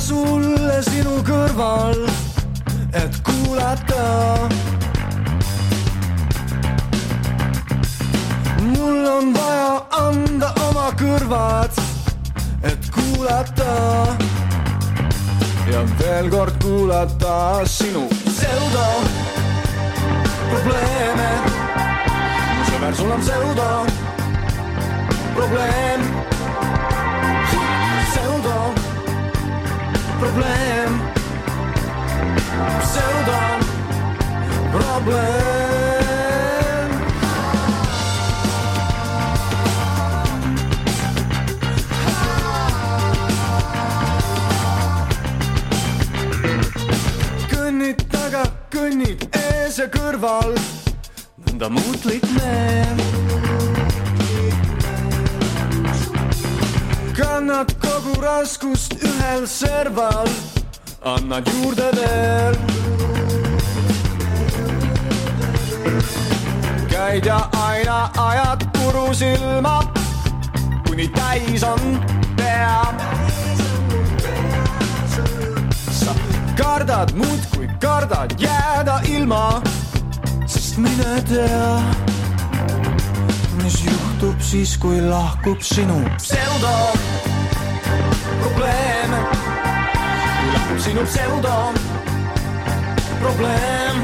sulle sinu kõrval, et kuulata. Mul on vaja anda oma kõrvad, et kuulata. Ja veel kord kuulata sinu pseudo probleeme. Mu sõber, sul on pseudo probleem. Pseudo probleem. Pseudo probleem. Kõnnid taga, kõnnid ees ja kõrval, nõnda muutlik näeb. Kannad kogu raskust ühel serval, annad juurde veel. Käid ja aina ajad puru silma, kuni täis on pea. Sa kardad muudkui kardad jääda ilma, sest mine tea, mis juhtub siis, kui lahkub sinu pseudo probleem. Kui lahkub sinu pseudo probleem.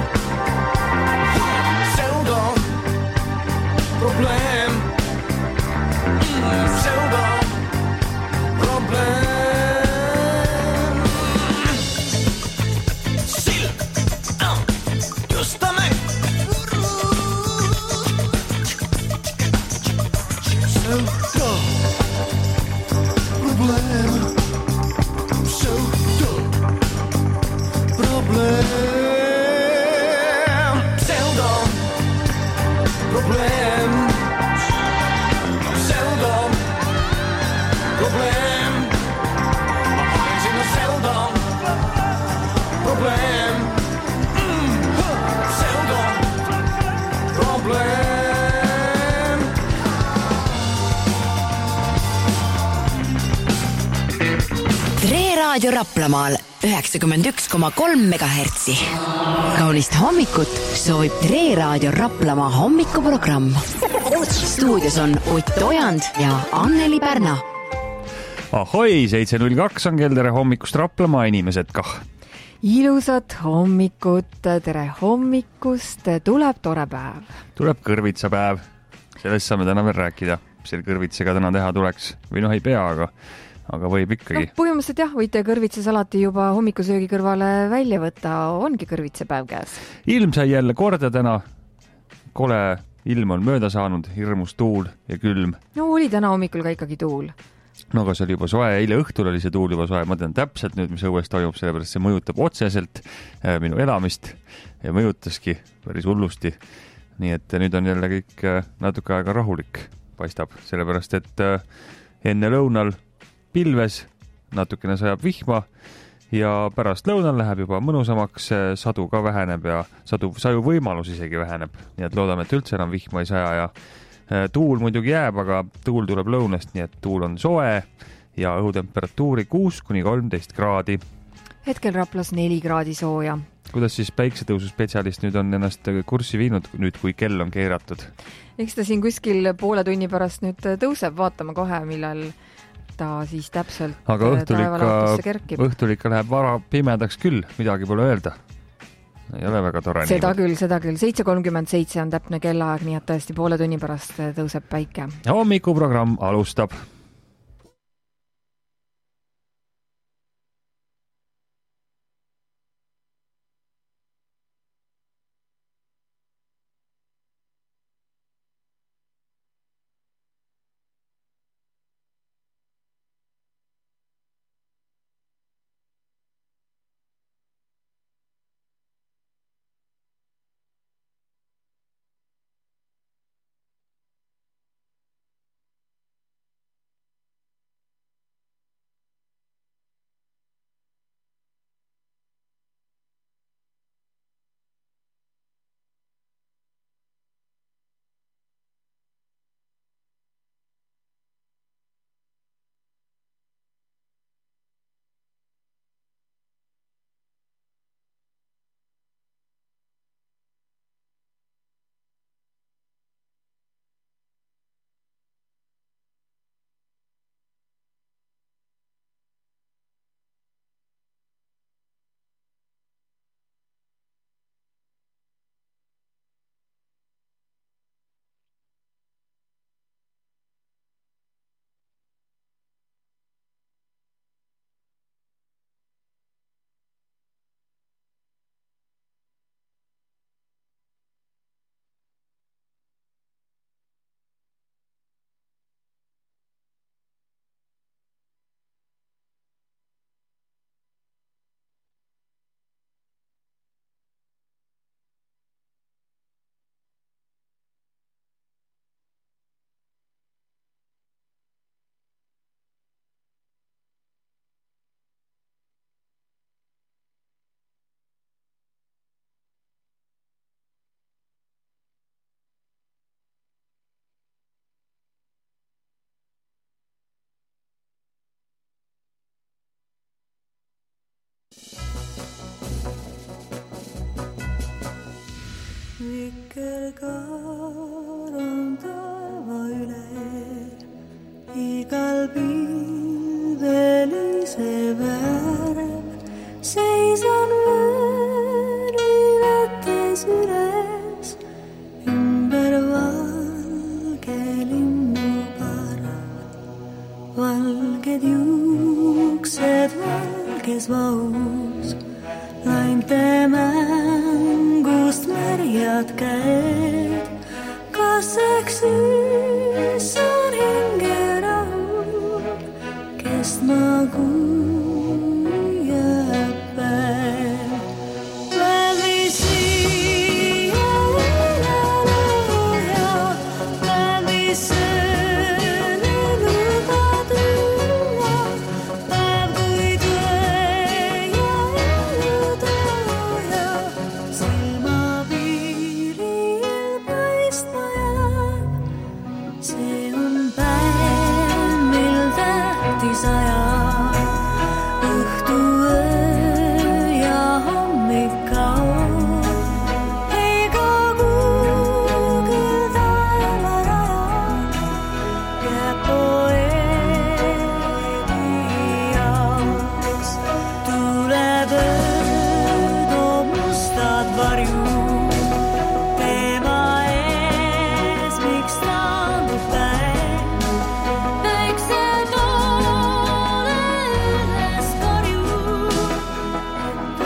Pseudo probleem. Pseudo probleem. Silm, justame. Pseudo probleem. Pseudo probleem. Pseudo probleem. Pseudo probleem. Ma panen sinna pseudo probleem. Pseudo probleem. Tre Raadio Raplamaal 91,3 MHz. Kaunist hommikut soovib Tre Raadio Raplamaa hommikuprogramm. Stuudios on Ott Ojand ja Anneli Pärna. Ahoi, 7.02 on kell, tere hommikust Raplamaa inimesed kah. Ilusat hommikut, tere hommikust, tuleb tore päev. Tuleb kõrvitsapäev, sellest saame täna veel rääkida. Selle kõrvitsega täna teha tuleks või ei pea, aga võib ikkagi. No, põhimõtteliselt jah, võite kõrvitses alati juba hommikusöögi kõrvale välja võtta, ongi kõrvitsepäev käes. Ilm sai jälle korda täna, kole ilm on mööda saanud, hirmus tuul ja külm. No oli täna hommikul ka ikkagi tuul. No aga see oli juba soe, eile õhtul oli see tuul juba soe, ma tean täpselt nüüd, mis õues toimub, sellepärast see mõjutab otseselt minu elamist ja mõjutaski päris hullusti. Nii et nüüd on jälle kõik natuke aega rahulik paistab, sellepärast et enne lõunal pilves, natukene sajab vihma ja pärast lõunal läheb juba mõnusamaks, sadu ka väheneb ja saju võimalus isegi väheneb. Nii et loodame, et üldse enam vihma ei saja ja tuul muidugi jääb, aga tuul tuleb lõunast, nii et tuul on soe ja õhutemperatuuri 6-13 kraadi. Hetkel Raplas 4 kraadi sooja. Kuidas siis päiksetõusu spetsialist nüüd on ennast kurssi viinud, nüüd kui kell on keeratud? Eks ta siin kuskil poole tunni pärast nüüd tõuseb, vaatama kohe, millal ta siis täpselt taevalaakusse kerkib. Õhtul ikka läheb vara pimedaks küll, midagi pole öelda. Ei ole väga tore. Seda küll. 7.37 on täpne kellaaeg, nii et tõesti poole tunni pärast tõuseb päike. Hommikuprogramm alustab. Vikerkaar on taeva üle, igal pilvelise värv, seisan vöörivetes üles, ümber valge linnuparv, valged juuksed valges vaus, lainte mängust märjad käed, kas eks siis on hingerahu, kestma kui jääb päev. Läbi siia looja, läbi sööne luba tuua, päev kui tõe ja elutooja, silmapiiril paistma jääb. See on päev, mil tähtis ajab, õhtu, öö ja hommik kaob. Ega kuugil taeva rajab, jääb poeedi jaoks. Tuleb öö, toob mustad varjud, teema ees, miks taandub päev. Väiksed ole üles karjub, et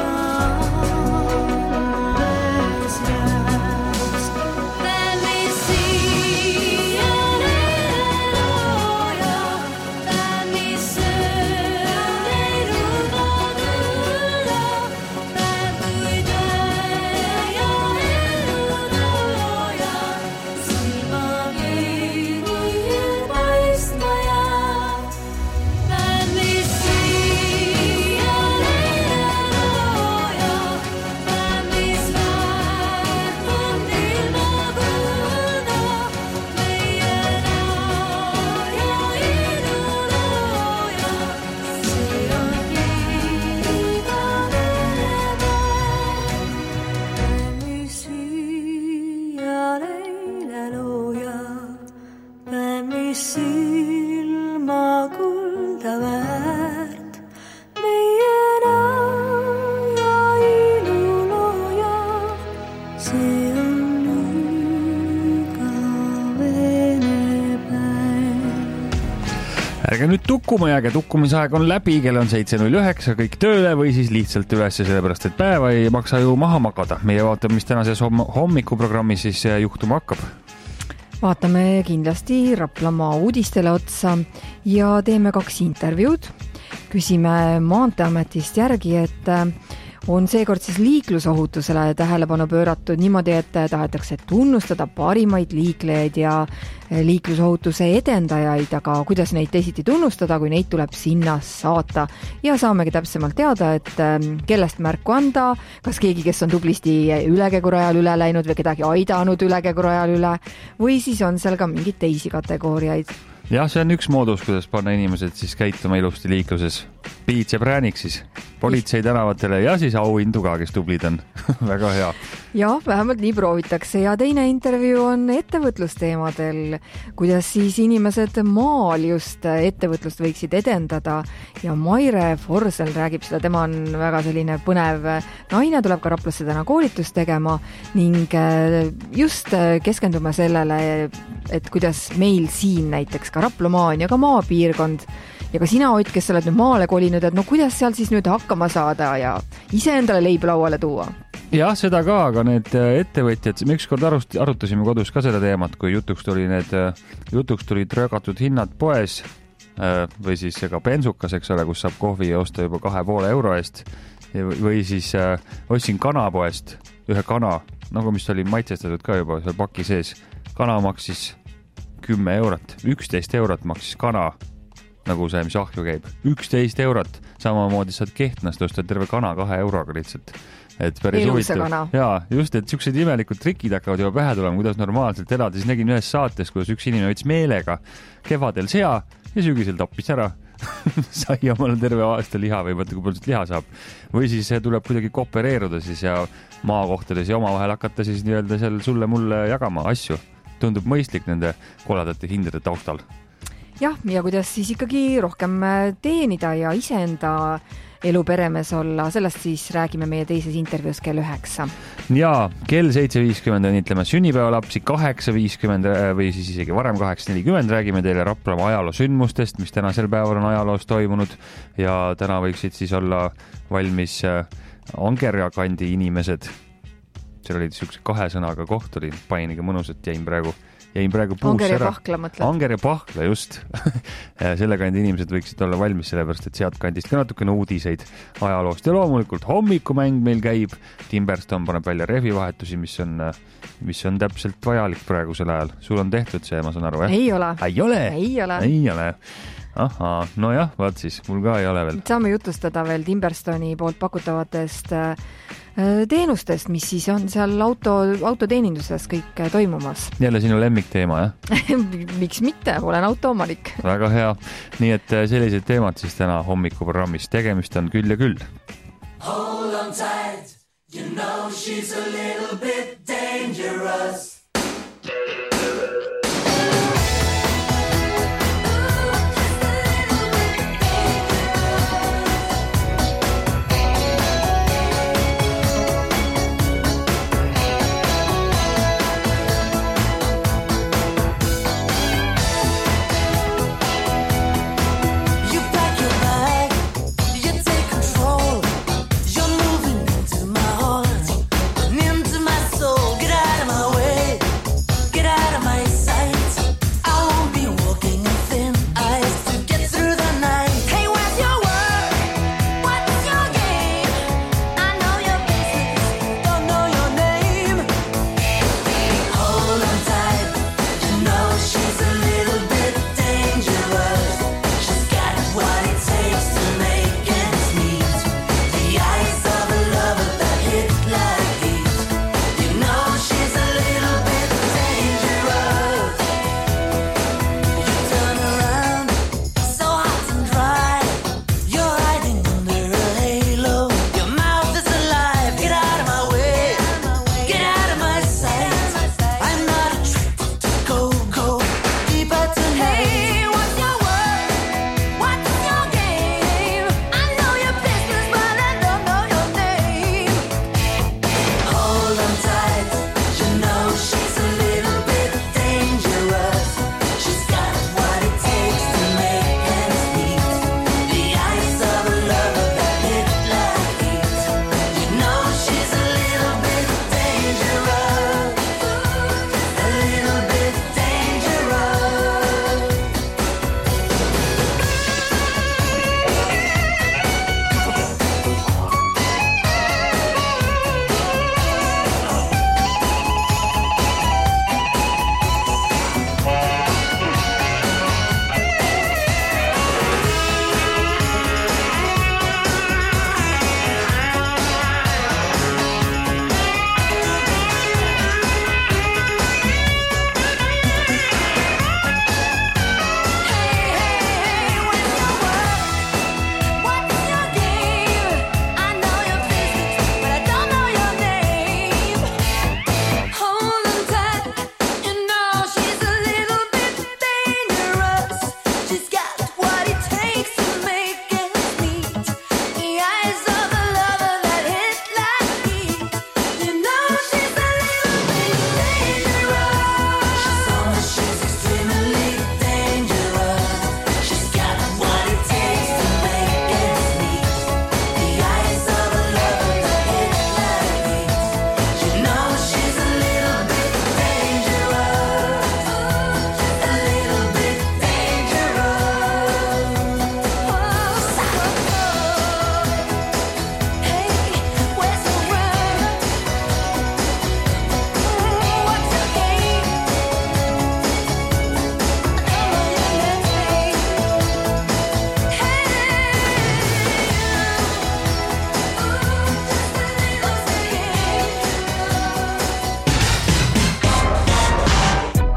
alles jääks. Päev, mis siia looja, päev, mis ööl ei luba tulla, päev kui tõe ja elutooja, silmapiiril paistma jääb. Päev, mis siia looja, päev, mis väärt on ilma kulda, meie looja, ilulooja, see on igavene päev. Päev, mis siia leile looja, päev, mis silma kulda väärt, meie looja, ilulooja, see on igavene päev. Ärge nüüd tukkuma jääge, tukkumisaeg on läbi, kell on 7.09, kõik tööle või siis lihtsalt üles, sellepärast et päeva ei maksa ju maha magada. Meie vaatame, mis tänases hommikuprogrammis siis juhtuma hakkab. Vaatame kindlasti Raplamaa uudistele otsa ja teeme 2 intervjuud. Küsime Maanteeametist järgi, et on seekord siis liiklusohutusele tähelepanu pööratud niimoodi, et tahetakse tunnustada parimaid liiklejaid ja liiklusohutuse edendajaid, aga kuidas neid teisiti tunnustada, kui neid tuleb sinna saata. Ja saamegi täpsemalt teada, et kellest märku anda, kas keegi, kes on tublisti ülekäigurajal üle läinud või kedagi aidanud ülekäigurajal üle, või siis on seal ka mingid teisi kategooriaid. Jah, see on üks moodus, kuidas panna inimesed siis käituma ilusti liikluses. Piits ja präänik siis. Politsei tänavatele ja siis auhindu ka, kes tublid on. Väga hea. Ja, vähemalt nii proovitakse. Ja teine intervjuu on ettevõtlusteemadel, kuidas siis inimesed maal just ettevõtlust võiksid edendada. Ja Maire Forsell räägib seda, tema on väga selline põnev naine, tuleb ka Raplasse täna koolitust tegema ning just keskendume sellele, et kuidas meil siin näiteks ka Raplamaa on ja ka maapiirkond ja ka sina, Ott, kes sa oled nüüd maale kolinud, et no kuidas seal siis nüüd hakkama saada ja ise endale leib lauale tuua? Jah, seda ka, aga need ettevõtjad, me ükskord arutasime kodus ka seda teemat, kui jutuks tulid röögatud hinnad poes või siis ka bensukas, eks ole, kus saab kohvi osta juba 2,5 euro eest või siis ostsin kanapoest ühe kana, nagu mis oli maitsestatud ka juba seal paki sees. Kana maksis 10 eurot, 11 eurot maksis kana, nagu see, mis ahju käib. 11 eurot, samamoodi saad Kehtnast osta terve kana 2 euroga lihtsalt. Et päris huvitav. Jaa, just, et siuksed imelikud trikid hakkavad juba pähe tulema, kuidas normaalselt elada. Siis nägin ühes saates, kuidas üks inimene võttis meelega kevadel sea ja sügisel tappis ära. sai omale terve aasta liha või mõtle, kui palju liha saab. Või siis tuleb kuidagi koopereeruda siis ja maakohtades ja omavahel hakata siis nii-öelda seal sulle-mulle jagama asju. Tundub mõistlik nende koladate hindade taustal. Jah, ja kuidas siis ikkagi rohkem teenida ja iseenda elu peremees olla, sellest siis räägime meie teises intervjuus kell 9. Ja kell 7.50 õnnitleme sünnipäevalapsi, 8.50 või siis isegi varem 8.40 räägime teile Raplamaa ajaloo sündmustest, mis tänasel päeval on ajaloos toimunud ja täna võiksid siis olla valmis Angerja kandi inimesed. Seal oli niisuguse 2 sõnaga koht, oli painiga mõnusat, jäin praegu puus Angerja ära. Pahkla mõtled? Angerja Pahkla, just. Selle kandi inimesed võiksid olla valmis, sellepärast, et sealt kandist ka natukene uudiseid ajaloost. Ja loomulikult hommikumäng meil käib. Timberston paneb välja rehvivahetusi, mis on täpselt vajalik praegusel ajal. Sul on tehtud see, ma saan aru, Ei ole. Ei ole. Ahaa, no jah, vaat siis, mul ka ei ole veel. Saame jutustada veel Timberstoni poolt pakutavatest teenustest, mis siis on seal autoteeninduses kõik toimumas. Jälle sinu lemmikteema, jah? Miks mitte, olen autoomanik. Väga hea. Nii et sellised teemad siis täna hommikuprogrammis. Tegemist on küll ja küll. Hold on tight, you know she's a little bit dangerous. Into my soul, get out of my way.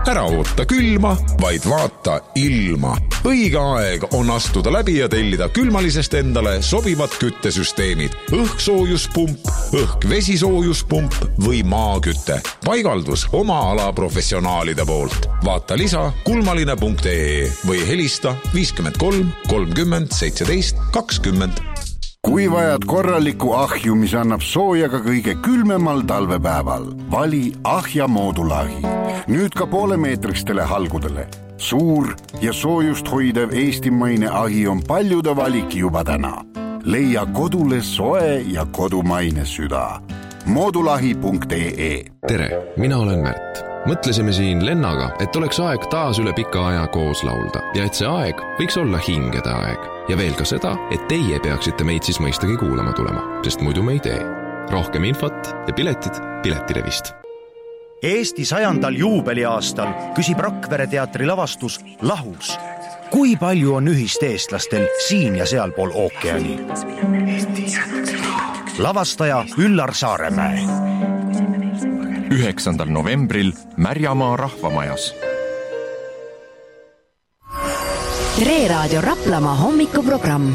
Ära oota külma, vaid vaata ilma. Õige aeg on astuda läbi ja tellida külmalisest endale sobivad küttesüsteemid. Õhksoojuspump, õhk-vesisoojuspump või maakütte. Paigaldus oma ala professionaalide poolt. Vaata lisa kulmaline.ee või helista 53 30 17 20. Kui vajad korralikku ahju, mis annab sooja ka kõige külmemal talvepäeval, vali ahja moodulahi. Nüüd ka poolemeetristele halgudele. Suur ja soojust hoidev eestimaine ahi on paljude valik juba täna. Leia kodule soe ja kodumaine süda. Moodulahi.ee. Tere, mina olen Märt. Mõtlesime siin Lennaga, et oleks aeg taas üle pika aja koos laulda ja et see aeg võiks olla hingede aeg. Ja veel ka seda, et teie peaksite meid siis mõistagi kuulama tulema, sest muidu me ei tee. Rohkem infot ja piletid Piletilevist. Eesti 100. juubeliaastal küsib Rakvere teatri lavastus Lahus. Kui palju on ühist eestlastel siin ja sealpool ookeani? Lavastaja Üllar Saaremäe. 9. novembril Märjamaa rahvamajas. Tre Raadio Raplamaa hommikuprogramm.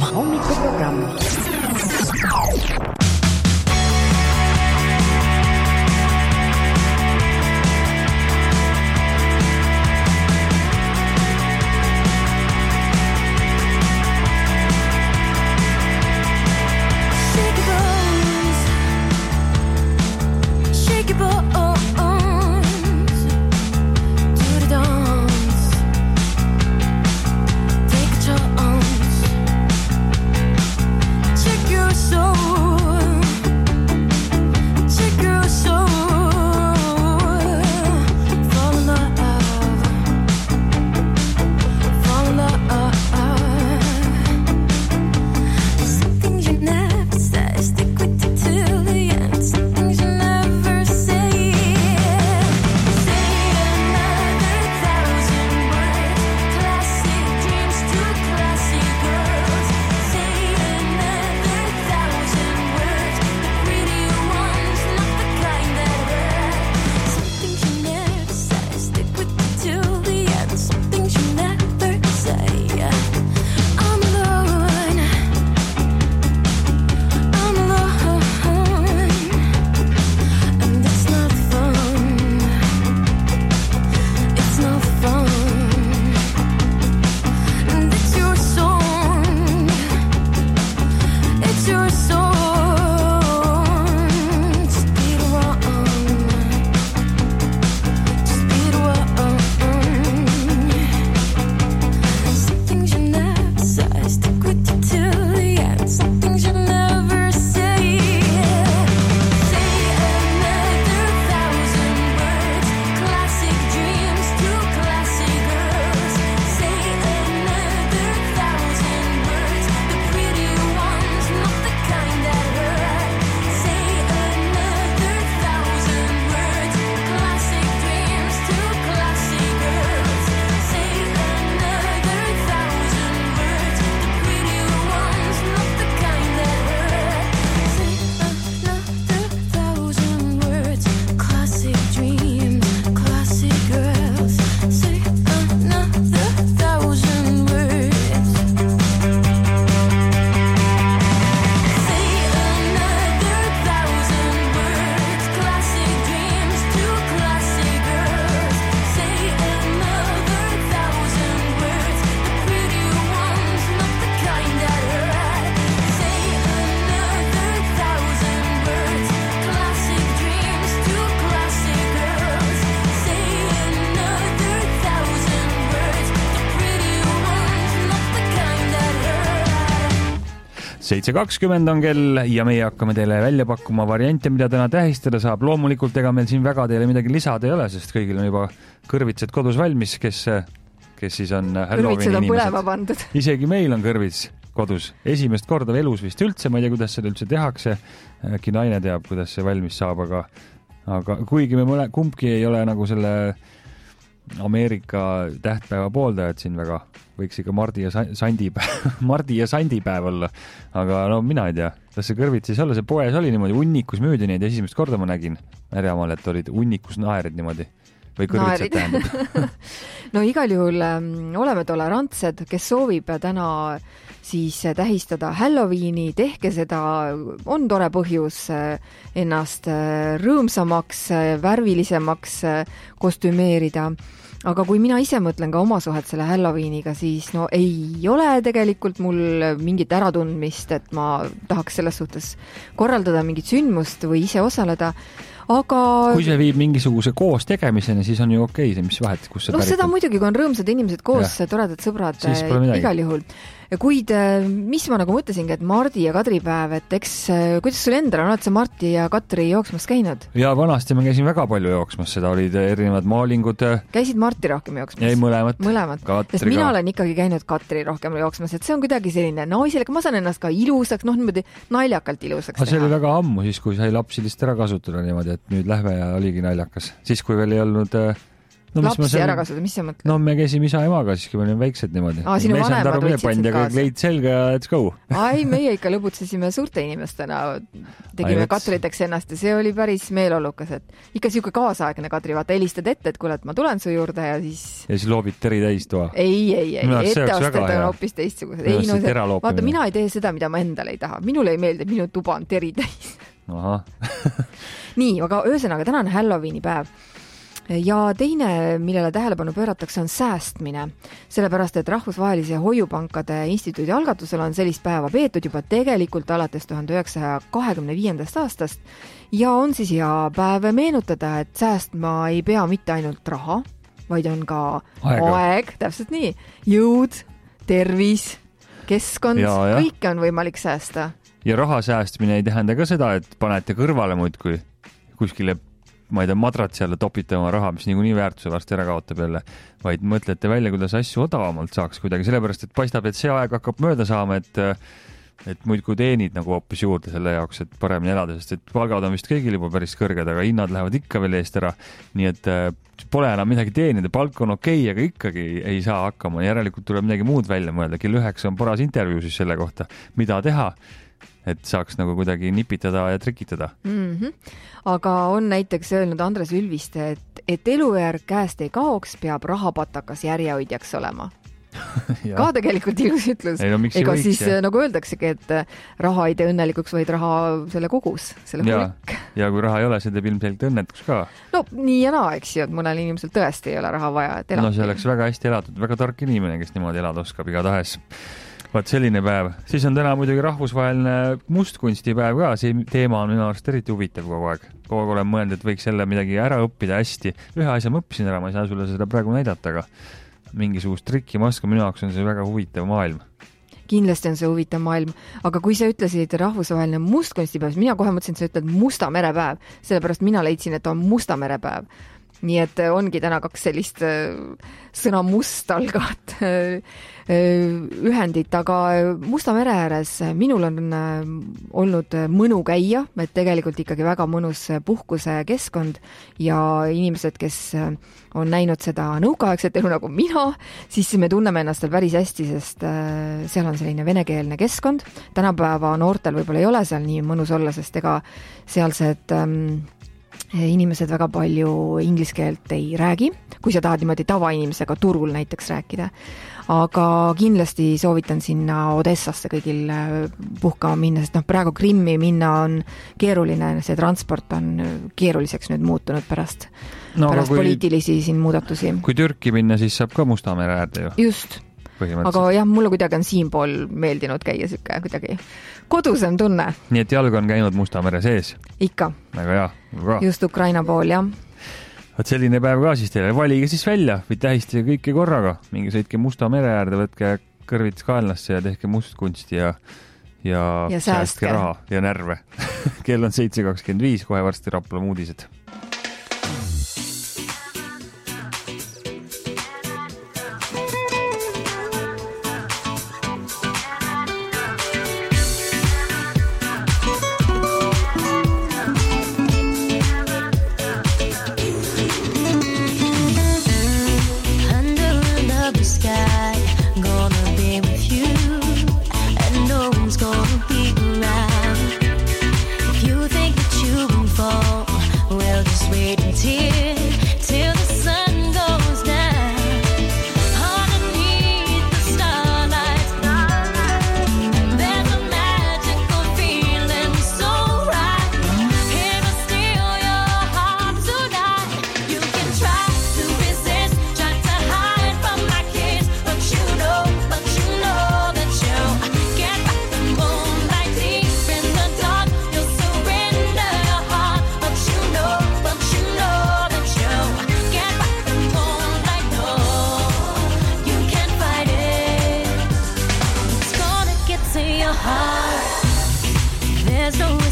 Seitse 20 on kell ja meie hakkame teile välja pakkuma variante, mida täna tähistada saab. Loomulikult ega meil siin väga teile midagi lisada ei ole, sest kõigil on juba kõrvitsed kodus valmis, kes siis on Halloweeni inimesed. Isegi meil on kõrvits kodus. Esimest korda elus vist üldse, ma ei tea, kuidas seda üldse tehakse. Äkki naine teab, kuidas see valmis saab, aga kuigi me kumbki ei ole nagu selle Ameerika tähtpäeva pooldajad siin väga, võiks ikka Mardi ja Sandi päev olla, aga no mina ei tea, kas see kõrvits siis olla, see poes oli niimoodi, unnikus müüdi neid, esimest korda ma nägin Märjamaal, et olid unnikus naerid niimoodi või kõrvitsed tähendab? No igal juhul oleme tolerantsed, kes soovib täna siis tähistada Halloweeni, tehke seda, on tore põhjus ennast rõõmsamaks, värvilisemaks kostümeerida. Aga kui mina ise mõtlen ka oma suhet selle Halloweeniga, siis no ei ole tegelikult mul mingit äratundmist, et ma tahaks selles suhtes korraldada mingit sündmust või ise osaleda. Aga kui see viib mingisuguse koos tegemiseni, siis on ju okei, mis vahet, kus see päritud. Seda muidugi, kui on rõõmsad inimesed koos, toredad sõbrad, igal juhul. Kuid mis ma nagu mõtlesingi, et Mardi ja Kadri päev, et eks, kuidas sul endal on, oled sa Marti ja Katri jooksmas käinud? Ja vanasti ma käisin väga palju jooksmas, seda olid erinevad maalingud. Käisid Marti rohkem jooksmas? Ei, mõlemad. Sest mina olen ikkagi käinud Katri rohkem jooksmas, et see on kuidagi selline naisele, ma saan ennast ka ilusaks, niimoodi naljakalt ilusaks teha. See oli väga ammu siis, kui sai lapsi lihtsalt ära kasutada niimoodi, et nüüd lähme ja oligi naljakas. Siis, kui veel ei olnud lapsi ära kasutada, mis sa mõtled? No me käisime isa-emaga, siis kui me olime väiksed niimoodi. Sinu vanemad võtsid kaasa. Leid selga ja let's go. Ai, meie ikka lõbutsesime suurte inimestena. Tegime Katriteks ennast ja see oli päris meeleolukas, et ikka siuke kaasaegne Katri, vaata, helistad ette, et kuule, et ma tulen su juurde ja siis... Ja siis loobid teri täis toa. Ei, etteasted on hoopis teistsugused. Vaata, mina ei tee seda, mida ma endale ei taha. Minule ei meeldi, minu tuba on teri täis. Aha. Nii, aga öösõnaga täna on Halloweeni päev. Ja teine, millele tähelepanu pööratakse, on säästmine. Sellepärast, et Rahvusvahelise Hoiupankade Instituudi algatusel on sellist päeva peetud juba tegelikult alates 1925. aastast ja on siis hea päev meenutada, et säästma ei pea mitte ainult raha, vaid on ka aeg, täpselt nii, jõud, tervis, keskkond, kõike on võimalik säästa. Ja raha säästmine ei tähenda ka seda, et panete kõrvale muidkui kuskile ma ei tea, madrats jälle topite oma raha, mis niikuinii väärtuse varsti ära kaotab jälle, vaid mõtlete välja, kuidas asju odavamalt saaks kuidagi, sellepärast, et paistab, et see aeg hakkab mööda saama, et muidkui teenid nagu hoopis juurde selle jaoks, et paremini elada, sest et palgad on vist kõigil juba päris kõrged, aga hinnad lähevad ikka veel eest ära, nii et pole enam midagi teenida, palk on okei, aga ikkagi ei saa hakkama, järelikult tuleb midagi muud välja mõelda, kell 9 on paras intervjuu siis selle kohta, mida teha, et saaks nagu kuidagi nipitada ja trikitada. Aga on näiteks öelnud Andres Ülviste, et elujärg käest ei kaoks, peab rahapatakas järjehoidjaks olema. Ka tegelikult ilus ütlus. Ega siis nagu öeldaksegi, et raha ei tee õnnelikuks, vaid raha selle kogus, selle hulk. Ja kui raha ei ole, see teeb ilmselt õnnetuks ka. No nii ja naa, eks ju, et mõnel inimesel tõesti ei ole raha vaja, et elada. No see oleks väga hästi elatud, väga tark inimene, kes niimoodi elada oskab igatahes. Vaat selline päev. Siis on täna muidugi rahvusvaheline mustkunstipäev ka. See teema on minu arust eriti huvitav kogu aeg. Kogu aeg olen mõelnud, et võiks selle midagi ära õppida hästi. Ühe asja ma õppisin ära, ma ei saa sulle seda praegu näidata, aga mingisugust trikki ma oskan, minu jaoks on see väga huvitav maailm. Kindlasti on see huvitav maailm, aga kui sa ütlesid rahvusvaheline mustkunstipäev, mina kohe mõtlesin, et sa ütled Musta mere päev, sellepärast mina leidsin, et on Musta mere päev. Nii et ongi täna 2 sellist sõna must algat ühendit, aga Musta mere ääres minul on olnud mõnu käia, et tegelikult ikkagi väga mõnus puhkuse keskkond ja inimesed, kes on näinud seda nõukaaegset elu nagu mina, siis me tunneme ennast päris hästi, sest seal on selline venekeelne keskkond. Tänapäeva noortel võib-olla ei ole seal nii mõnus olla, sest ega sealsed inimesed väga palju inglise keelt ei räägi, kui sa tahad niimoodi tavainimesega turul näiteks rääkida. Aga kindlasti soovitan sinna Odessasse kõigil puhkama minna, sest praegu Krimmi minna on keeruline, see transport on keeruliseks nüüd muutunud pärast poliitilisi siin muudatusi. Kui Türki minna, siis saab ka Musta mere äärde ju. Just. Aga jah, mulle kuidagi on siinpool meeldinud käia siuke kuidagi kodusem tunne. Nii et jalg on käinud Musta mere sees? Ikka. Väga hea. Just Ukraina pool, jah. Võt selline päev ka siis teile. Valige siis välja või tähistige kõike korraga. Mingi sõitke Musta mere äärde, võtke kõrvits kaelnasse ja tehke mustkunsti ja säästke raha ja närve. Kell on 7.25, kohe varsti Rapla uudised. Well,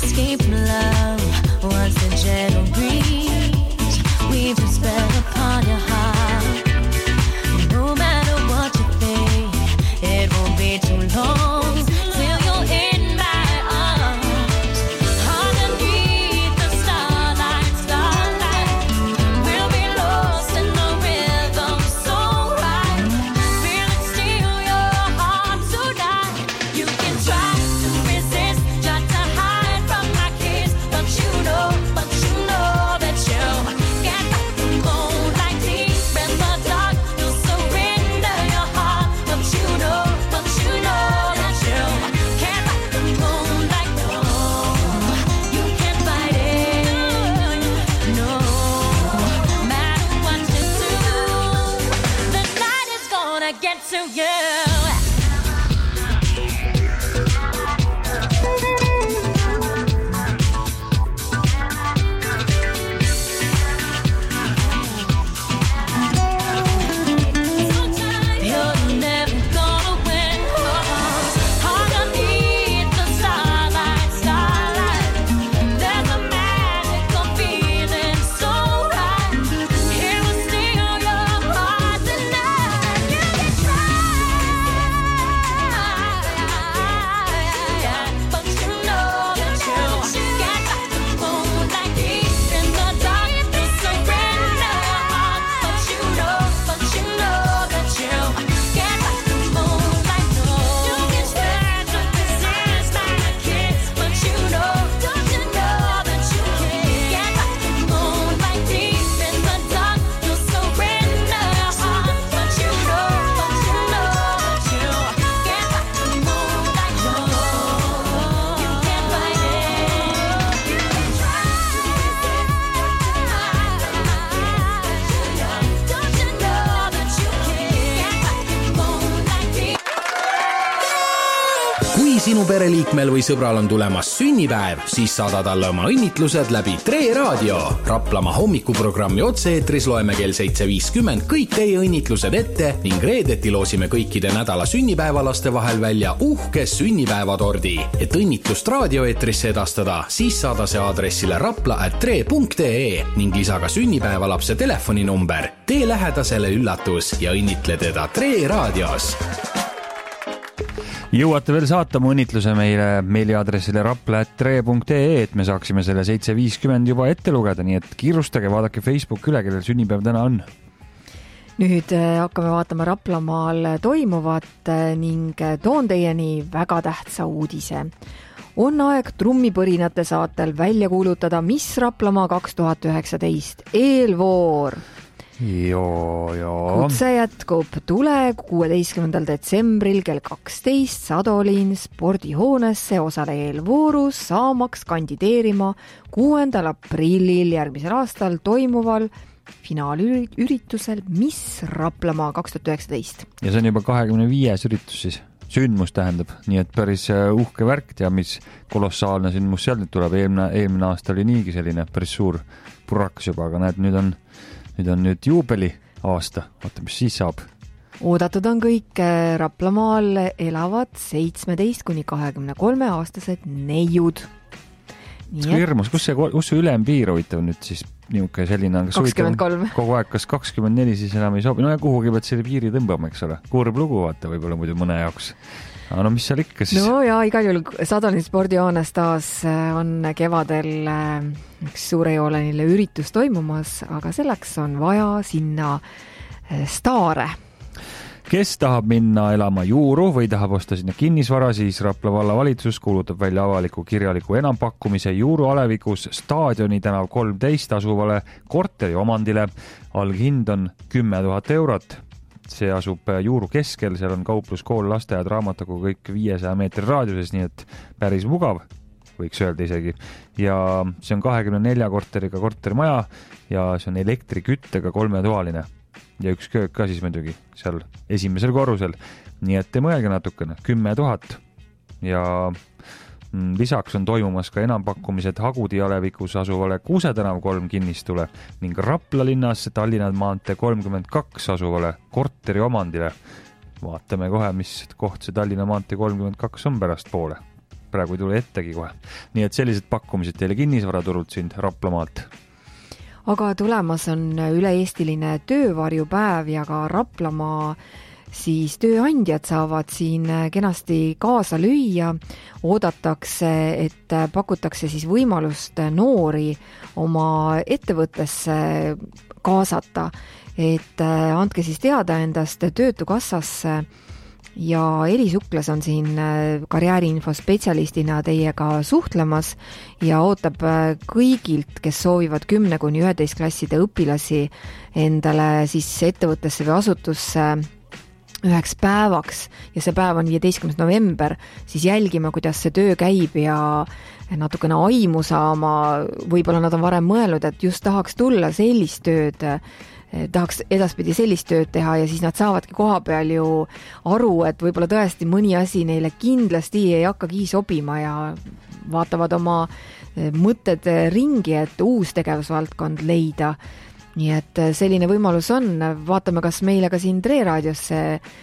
escape from love once the gentle breeze weaves a spell upon your heart. No matter what you think, it won't be too long till you're in my arms. Underneath the starlight, we'll be lost in the rhythm so right. Feel it steal your heart tonight. You can try to resist, try to hide from my kiss, but you know that you can't fight the moonlight deep in the dark. You'll surrender your heart, but you know that you can't fight the moonlight. No, you can't fight it. No matter what you do, the night is gonna get to you. You're never gonna win. Underneath the starlight, there's a magical feeling so right. It will steal your heart tonight. You can try, but you know that you can't fight the moonlight deep in the dark. You'll surrender your heart, but you know that you can't fight the moonlight. No, you can try to resist my kiss, but you know that you can't fight the moonlight deep in the dark. You'll surrender your heart, but you know that you can't fight the moonlight. No, you can't fight it. You can try to resist, don't you know that you can't fight the moonlight deep. Kui sinu pereliikmel või sõbral on tulemas sünnipäev, siis saada talle oma õnnitlused läbi Tre Raadio. Raplamaa hommikuprogrammi otse-eetris loeme kell 7.50 kõik teie õnnitlused ette ning reedeti loosime kõikide nädala sünnipäevalaste vahel välja uhke sünnipäevatordi. Et õnnitlust raadioeetrisse edastada, siis saada see aadressile rapla@tre.ee ning lisa ka sünnipäevalapse telefoninumber. Tee lähedasele üllatus ja õnnitle teda Tre Raadios. Jõuate veel saata mu õnnitluse meile meiliaadressile rapla@tre.ee, et me saaksime selle 7.50 juba ette lugeda, nii et kiirustage, vaadake Facebook üle, kellel sünnipäev täna on. Nüüd hakkame vaatama Raplamaal toimuvat ning toon teieni väga tähtsa uudise. On aeg trummipõrinate saatel välja kuulutada Miss Raplamaa 2019 eelvoor. Kutse jätkub, tule 16. detsembril kell 12 Sadolin spordihoonesse, osale eelvoorus, saamaks kandideerima 6. aprillil järgmisel aastal toimuval finaalüritusel Miss Raplamaa 2019. Ja see on juba 25. üritus siis, sündmus tähendab, nii et päris uhke värk ja mis kolossaalne sündmus seal nüüd tuleb. Eelmine aasta oli niigi selline päris suur purakas juba, aga näed, nüüd on juubeli aasta. Vaata, mis siis saab. Oodatud on kõik Raplamaal elavad 17–23 aastased neiud. Hirmus, kus see ülempiir huvitav nüüd siis niuke selline? 23. Kogu aeg, kas 24 siis enam ei sobi? No ja kuhugi pead selle piiri tõmbama, eks ole. Kurb lugu vaata võib-olla muidu mõne jaoks. Aga no mis seal ikka siis? No ja igal juhul Sadolin spordihoones taas on kevadel üks suurejoolenile üritus toimumas, aga selleks on vaja sinna staare. Kes tahab minna elama juuru või tahab osta sinna kinnisvara, siis Rapla vallavalitsus kuulutab välja avaliku kirjaliku enampakkumise Juuru alevikus Staadioni tänav 13 asuvale korteri omandile. Alghind on 10 000 eurot. See asub Juuru keskel, seal on kauplus, kool, lasteaed, raamatukogu kõik 500 meetri raadiuses, nii et päris mugav, võiks öelda isegi. Ja see on 24 korteriga kortermaja ja see on elektriküttega 3-toaline. Ja üks köök ka siis muidugi seal esimesel korrusel. Nii et te mõelge natukene, 10 000. Ja lisaks on toimumas ka enampakkumised Hagudi alevikus asuvale Kuuse tänav 3 kinnistule ning Rapla linnas Tallinna maantee 32 asuvale korteri omandile. Vaatame kohe, mis koht see Tallinna maantee 32 on pärast poole. praegu ei tule ettegi kohe. Nii et sellised pakkumised teile kinnisvaraturult siin Raplamaalt. Aga tulemas on üle-eestiline töövarjupäev ja ka Raplamaa siis tööandjad saavad siin kenasti kaasa lüüa. Oodatakse, et pakutakse siis võimalust noori oma ettevõttesse kaasata, et andke siis teada endast Töötukassasse ja Elis Uklas on siin karjääriinfo spetsialistina teiega suhtlemas ja ootab kõigilt, kes soovivad 10–11 klasside õpilasi endale siis ettevõttesse või asutusse üheks päevaks ja see päev on 15. november, siis jälgima, kuidas see töö käib ja natukene aimu saama, võib-olla nad on varem mõelnud, et just tahaks tulla sellist tööd, tahaks edaspidi sellist tööd teha ja siis nad saavadki koha peal ju aru, et võib-olla tõesti mõni asi neile kindlasti ei hakkagi sobima ja vaatavad oma mõtted ringi, et uus tegevusvaldkond leida. Nii et selline võimalus on, vaatame, kas meile ka siin Tre Raadiosse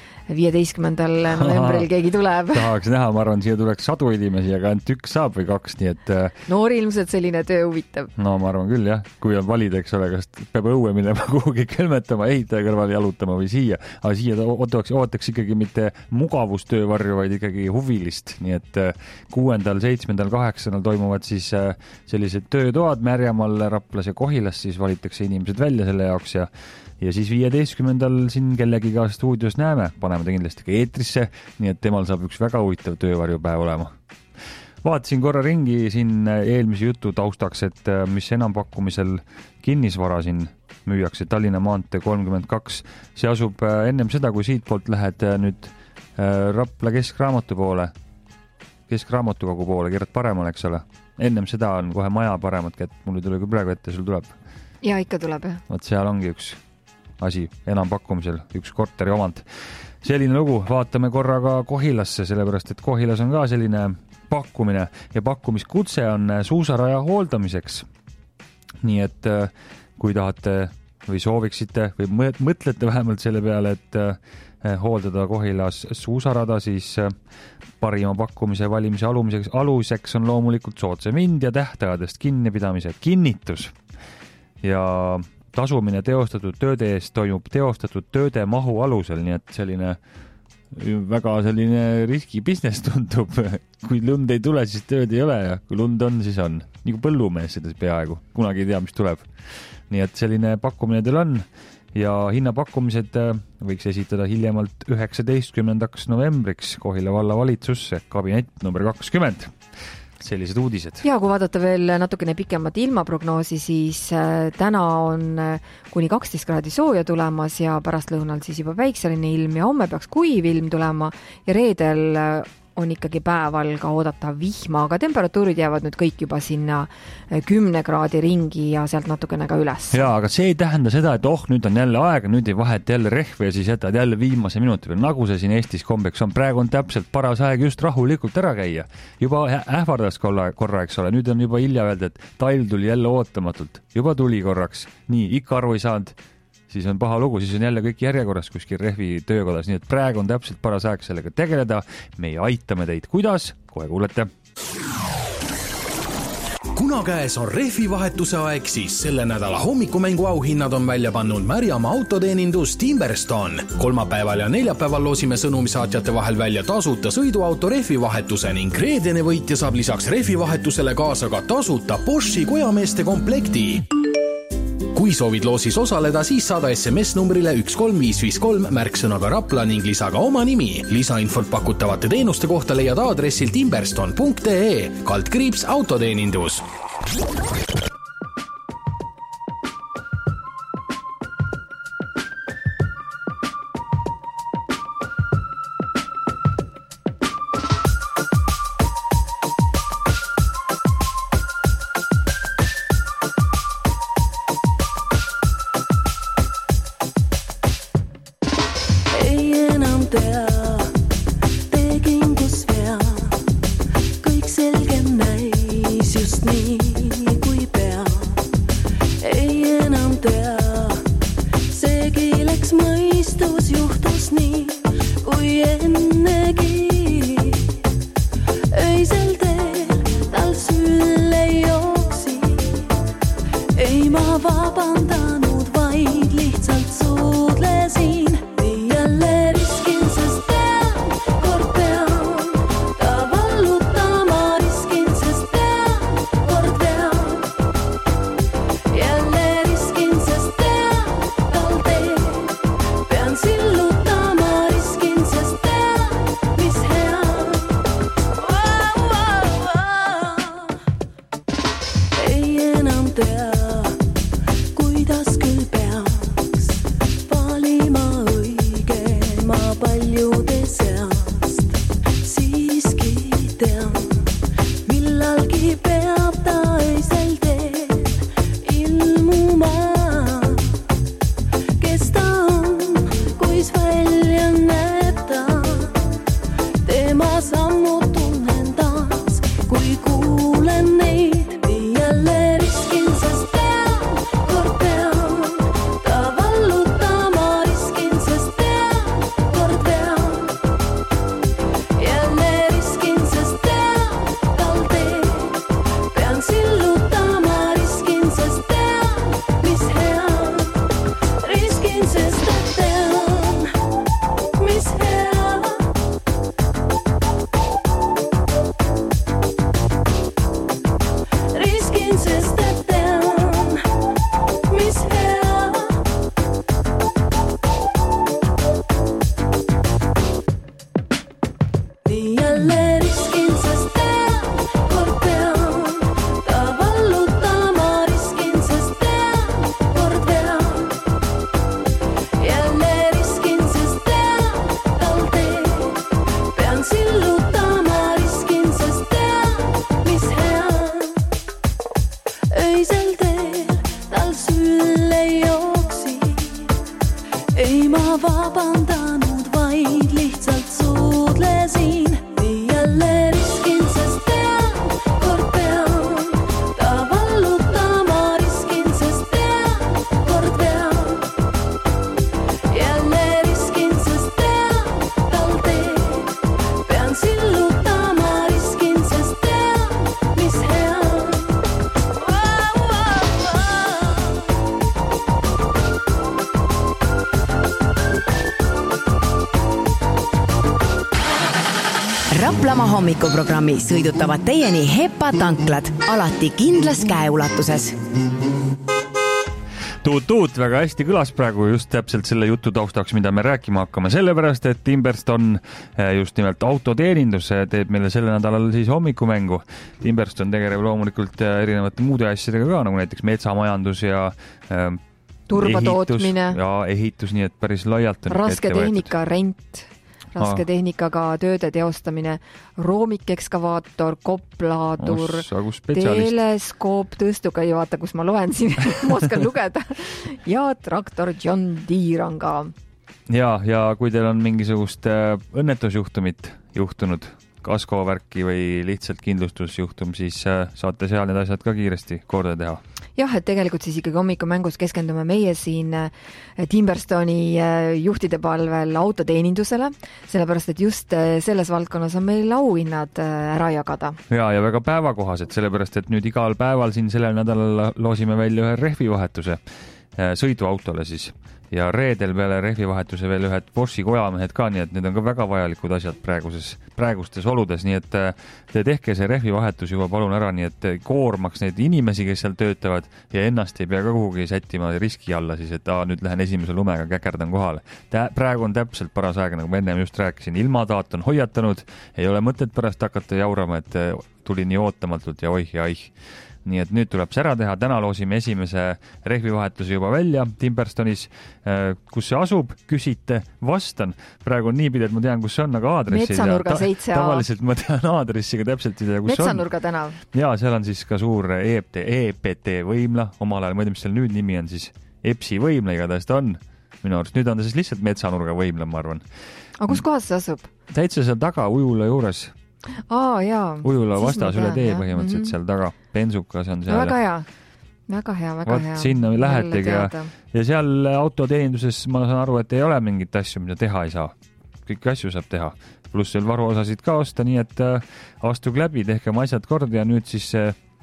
15. novembril keegi tuleb. Tahaks näha, ma arvan, siia tuleks sadu inimesi, aga ainult üks saab või kaks, nii et... Noori ilmselt selline töö huvitab. No ma arvan küll, jah. Kui on valida, eks ole, kas peab õue minema kuhugi külmetama, ehitaja kõrval jalutama või siia. Aga siia ootaks ikkagi mitte mugavustöövarju, vaid ikkagi huvilist. Nii et 6., 7., 8. toimuvad siis sellised töötoad Märjamaal, Raplas ja Kohilas, siis valitakse inimesed välja selle jaoks ja siis 15. siin kellegiga stuudios näeme, paneme ta kindlasti ka eetrisse, nii et temal saab üks väga huvitav töövarjupäev olema. Vaatasin korra ringi siin eelmise jutu taustaks, et mis enampakkumisel kinnisvara siin müüakse Tallinna maantee 32. See asub ennem seda, kui siit poolt lähed nüüd Rapla keskraamatu poole, keskraamatukogu poole, keerad paremal, eks ole. Ennem seda on kohe maja paremat kätt, mul ei tule kui praegu ette, sul tuleb. Ja ikka tuleb, jah. Vot seal ongi üks asi enampakkumisel, üks korteri omand. Selline lugu, vaatame korraga Kohilasse, sellepärast, et Kohilas on ka selline pakkumine ja pakkumiskutse on suusaraja hooldamiseks. Nii et kui tahate või sooviksite või mõtlete vähemalt selle peale, et hooldada Kohilas suusarada, siis parima pakkumise valimise aluseks on loomulikult soodsa mind ja tähtajadest kinnipidamise kinnitus. Ja tasumine teostatud tööde eest toimub teostatud tööde mahu alusel, nii et selline väga selline riski business tundub. Kui lund ei tule, siis tööd ei ole ja kui lund on, siis on. Nii kui põllumees seda peaaegu. Kunagi ei tea, mis tuleb. Nii et selline pakkumine teil on ja hinnapakkumised võiks esitada hiljemalt 19. novembriks Kohila valla valitsusse, kabinett number 20. Sellised uudised. Ja kui vaadata veel natukene pikemat ilmaprognoosi, siis täna on kuni 12 kraadi sooja tulemas ja pärastlõunal siis juba päikseline ilm ja homme peaks kuiv ilm tulema ja reedel on ikkagi päeval ka oodata vihma, aga temperatuurid jäävad nüüd kõik juba sinna 10 kraadi ringi ja sealt natukene ka üles. Ja, aga see ei tähenda seda, et nüüd on jälle aega, nüüd ei vahet jälle rehvi ja siis jätad jälle viimase minuti peal, nagu see siin Eestis kombeks on. Praegu on täpselt paras aeg just rahulikult ära käia. Juba ähvardas korra, eks ole, nüüd on juba hilja öelda, et talv tuli jälle ootamatult. Juba tuli korraks. Nii, ikka aru ei saanud. Siis on paha lugu, siis on jälle kõik järjekorras kuskil rehvi töökodas, nii et praegu on täpselt paras aeg sellega tegeleda. Meie aitame teid. Kuidas? Kohe kuulete. Kuna käes on rehvivahetuse aeg, siis selle nädala hommikumängu auhinnad on välja pannud Märjamaa autoteenindus Timberstone. Kolmapäeval ja neljapäeval loosime sõnumisaatjate vahel välja tasuta sõiduauto rehvivahetuse ning reedene võitja saab lisaks rehvivahetusele kaasa ka tasuta Boschi kojameeste komplekti. Kui soovid loosis osaleda, siis saada SMS numbrile 13553 märksõnaga Rapla ning lisa ka oma nimi. Lisainfot pakutavate teenuste kohta leiad aadressil timberstone.ee, / autoteenindus. Kõik selge näis just nii kui pea. vabandanud, vaid lihtsalt suudlesin. Nii jälle riskin, sest tean, kord pean ta vallutama. Riskin, sest tean, kord vean. Jälle riskin, sest tean, tal teeb. Pean sillutama, riskin, sest tean, mis hea. Ei enam tea, kuidas küll peaks valima õigema paljude seast. Siiski tean, millalgi peab ta öisel teel ilmuma. Kes ta on, kuis välja näeb ta, tema sammud tunnen taas, kui kuulen neid. Nii jälle riskin, sest tean, kord pean ta vallutama. Riskin, sest tean, kord vean. Jälle riskin, sest tean, tal teeb. Pean sillutama. Riskin, sest tean, mis hea. Riskin, sest tean, mis hea. Riskin, sest tean, mis hea. Nii jälle riskin, sest tean, kord pean ta vallutama. Riskin, sest tean, kord vean. Jälle riskin, sest tean, tal teeb. Pean sillutama. Riskin, sest tean, mis hea. Öisel teel tal sülle jooksi. Ei ma vabandanud, vaid lihtsalt suudlesin. Nii jälle riskin, sest tean, kord pean ta vallutama. Riskin, sest tean, kord vean. Jälle riskin, sest tean, tal teeb. Pean sillutama. Riskin, sest tean, mis hea. Raplamaa hommikuprogrammi sõidutavad teieni Hepa tanklad, alati kindlas käeulatuses. Tuut, väga hästi kõlas praegu just täpselt selle jutu taustaks, mida me rääkima hakkame, sellepärast, et Timberston just nimelt autoteenindus teeb meile selle nädalal siis hommikumängu. Timberston tegeleb loomulikult erinevate muude asjadega ka, nagu näiteks metsamajandus ja turbatootmine ja ehitus, nii et päris laialt on raske tehnika rent, raske tehnikaga tööde teostamine, roomikekskavaator, koplaadur, teleskoop, tõstuga, ei vaata, kus ma loen siin, ma oskan lugeda, ja traktor John Deere on ka. Ja kui teil on mingisugust õnnetusjuhtumit juhtunud, kaskovärki või lihtsalt kindlustusjuhtum, siis saate seal need asjad ka kiiresti korda teha. Jah, et tegelikult siis ikkagi hommikumängus keskendume meie siin Timberstoni juhtide palvel autoteenindusele, sellepärast, et just selles valdkonnas on meil auhinnad ära jagada. Ja väga päevakohased, sellepärast, et nüüd igal päeval siin sellel nädalal loosime välja ühe rehvivahetuse sõiduautole siis. Ja reedel peale rehvivahetuse veel ühed Boschi kojamehed ka, nii et need on ka väga vajalikud asjad praegustes oludes, nii et te tehke see rehvivahetus juba palun ära, nii et koormaks neid inimesi, kes seal töötavad ja ennast ei pea ka kuhugi sättima riski alla siis, et nüüd lähen esimese lumega käkerdan kohale. Praegu on täpselt paras aeg, nagu ma ennem just rääkisin, ilmataat on hoiatanud, ei ole mõtet pärast hakata jaurama, et tuli nii ootamatult ja oih ja aih. Nii et nüüd tuleb see ära teha, täna loosime esimese rehvivahetuse juba välja Timberstonis, kus see asub, küsite, vastan. Praegu on niipidi, et ma tean, kus see on, aga aadressi Metsanurga 7A. Tavaliselt ma tean aadressiga täpselt ei tea, kus Metsanurga tänav. Ja seal on siis ka suur EPT võimla, omal ajal, ma ei tea, mis seal nüüd nimi on siis, EPSI võimla, igatahes ta on. Minu arust nüüd on ta siis lihtsalt Metsanurga võimla, ma arvan. Aga kus kohas see asub? Täitsa seal taga, Ujula juures. Jaa. Ujula vastas üle tee põhimõtteliselt seal taga. Bensukas on seal. Väga hea. Väga hea. Sinna lähetegi ja seal autoteeninduses ma saan aru, et ei ole mingit asju, mida teha ei saa. Kõiki asju saab teha. Pluss seal varuosasid ka osta, nii et astuge läbi, tehke oma asjad korda ja nüüd siis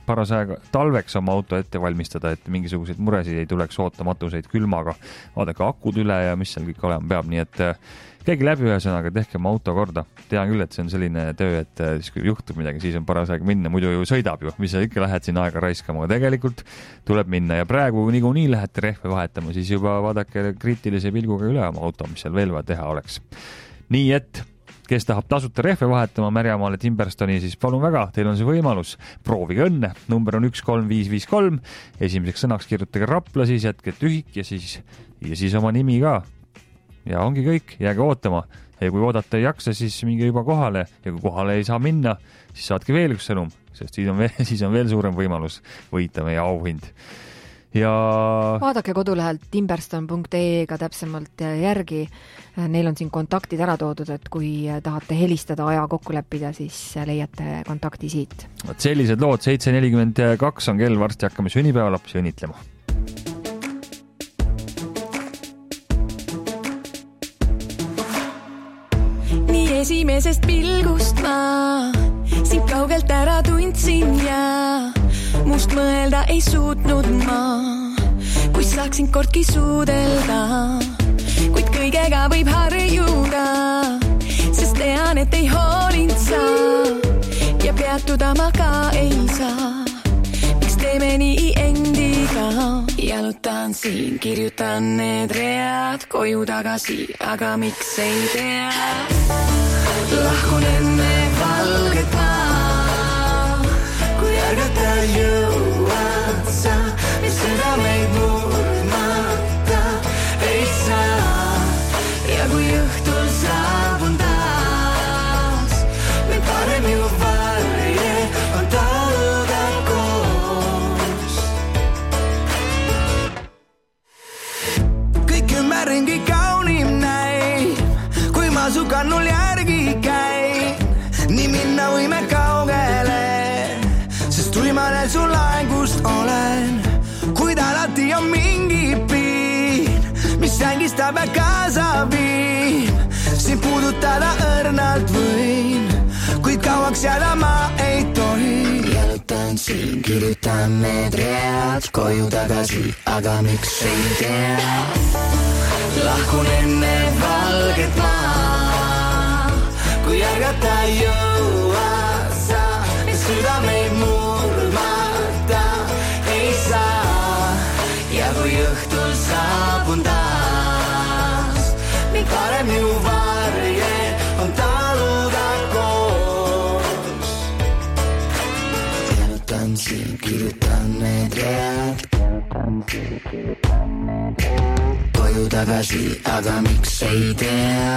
parasajaga talveks oma auto ette valmistada, et mingisuguseid muresid ei tuleks ootamatuseid külmaga. Vaadake akud üle ja mis seal kõik olema peab, nii et käigi läbi ühesõnaga, tehke oma auto korda. Tean küll, et see on selline töö, et siis kui juhtub midagi, siis on paras aeg minna, muidu ju sõidab ju, mis sa ikka lähed siin aega raiskama, aga tegelikult tuleb minna ja praegu nii lähete rehve vahetama, siis juba vaadake kriitilise pilguga üle oma auto, mis seal veel vaja teha oleks. Nii et kes tahab tasuta rehve vahetama Märjamaale Timberstoni, siis palun väga, teil on see võimalus. Proovige õnne, number on 13553, esimeseks sõnaks kirjutage Rapla, siis jätke tühik ja siis oma nimi ka. Ja ongi kõik, jääge ootama. Ja kui oodata ei jaksa, siis minge juba kohale. Ja kui kohale ei saa minna, siis saatke veel üks sõnum, sest siis on veel suurem võimalus võita meie auhind. Ja vaadake kodulehelt timberston.ee-ga täpsemalt järgi. Neil on siin kontaktid ära toodud, et kui tahate helistada aja kokku leppida, siis leiate kontakti siit. Sellised lood, 7.42 on kell, varsti hakkame sünnipäevalapsi õnnitlema. Esimesest pilgust ma sind kaugelt ära tundsin ja must mõelda ei suutnud ma, kui saaksin kordki suudelda, kuid kõigega võib harjuda, sest tean, et ei hoolinud sa ja peatuda ma ka ei saa. Miks teeme nii endiga? Jalutan siin, kirjutan need read koju tagasi, aga miks ei tea? Lahkun enne valget maa, kui ärgata jõuad sa, mis südameid murdmata ei saa. Ja kui õhtul saabun taas, meil parem ju varje on taluda koos. Kõik ümberringi kaunim näib, kui ma su kannul järgi nii minna võime kaugele, sest tuimane su laengust olen, kuid alati on mingi piin, mis ängistab ja kaasa viib. Siin puudutada õrnalt võin, kuid kauaks jääda ma ei tohi. Jalutan siin, kirjutan need read koju tagasi, aga miks ei tea? Lahkun enne valget maa, kui ärgata jõuad sa, mis südameid murdmata ei saa. Ja kui õhtul saabun taas, nii parem ju varje on taluda koos. Jalutan siin, kirjutan need read koju tagasi, aga miks ei tea?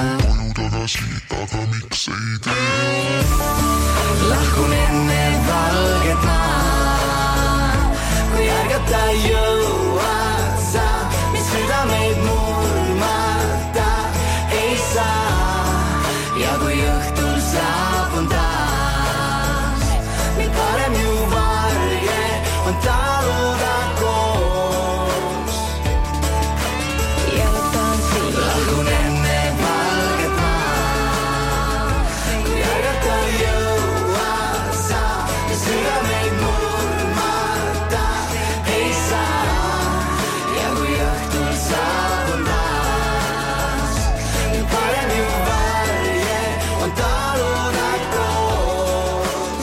Lahkun enne valget maa, kui ärgata jõuad sa, mis südameid murdmata ei saa. Ja kui õhtul saabun taas, nii parem ju varje on taluda koos. Jalutan siin, lahkun enne valget maa, kui ärgata jõuad sa, mis südameid murdmata ei saa. Ja kui õhtul saabun taas, nii parem ju varje on taluda koos.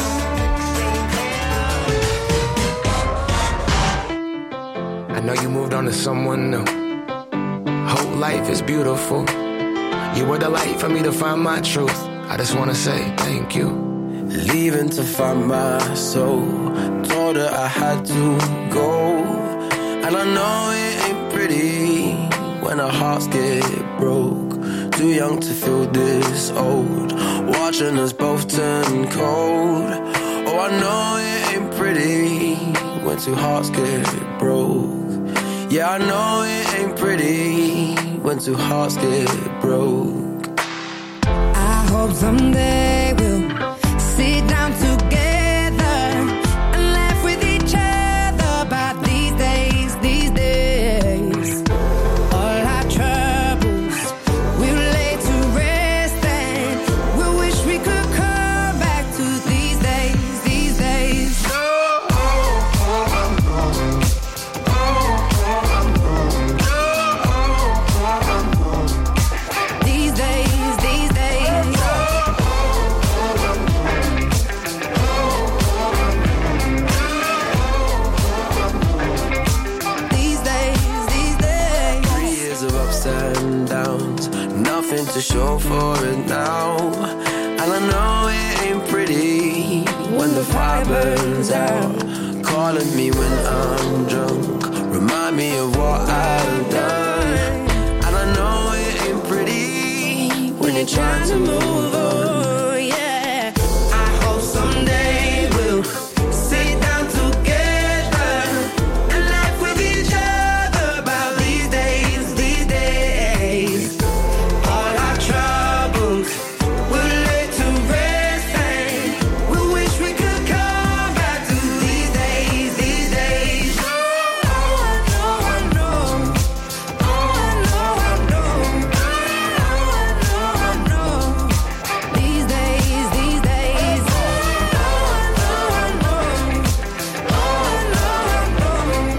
I know you moved on to someone new. Whole life is beautiful. You were the light for me to find my truth. I just wanna say thank you. Leaving to find my soul, told her I had to go. And I know it ain't pretty when our hearts get broke. Too young to feel this old, watching us both turn cold. Oh, I know it ain't pretty when two hearts get broke. Yeah, I know it ain't pretty when two hearts get broke. I hope someday we'll sit down together and laugh with each other about these days, these days. All our troubles we'll lay to rest and we'll wish we could come back to these days, these days. Oh, nothing to show for it now. And I know it ain't pretty when the fire burns out. Calling me when I'm drunk, remind me of what I've done. And I know it ain't pretty when you're trying to move on. Yeah, I hope someday we'll sit down together and laugh with each other about these days, these days. All our troubles we'll lay to rest, and we wish we could come back to these days, these days. Oh, I know, I know. Oh, I know, I know. Oh, I know, I know. These days, these days. Oh, I know, I know. Oh, I know, I know.